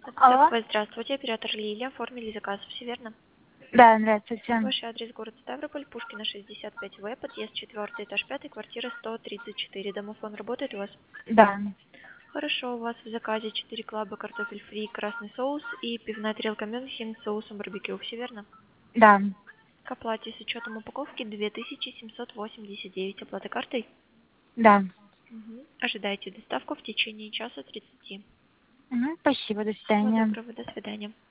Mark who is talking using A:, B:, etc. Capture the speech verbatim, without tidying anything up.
A: Алло.
B: Так, здравствуйте, оператор Лилия. Оформили заказ, все верно?
A: Да, здравствуйте.
B: Ваш адрес город Ставрополь, Пушкина, шестьдесят пять В, подъезд четвертый, этаж пятый, квартира сто тридцать четыре. Домофон работает у вас?
A: Да.
B: Хорошо, у вас в заказе четыре клаба, картофель фри, красный соус и пивная тарелка Мюнхен с соусом барбекю, все верно?
A: Да.
B: К оплате с учетом упаковки две тысячи семьсот восемьдесят девять. Оплата картой?
A: Да.
B: Мгм. Ожидайте доставку в течение часа тридцати.
A: Мгм, спасибо, до
B: Всего
A: свидания.
B: доброго, до свидания.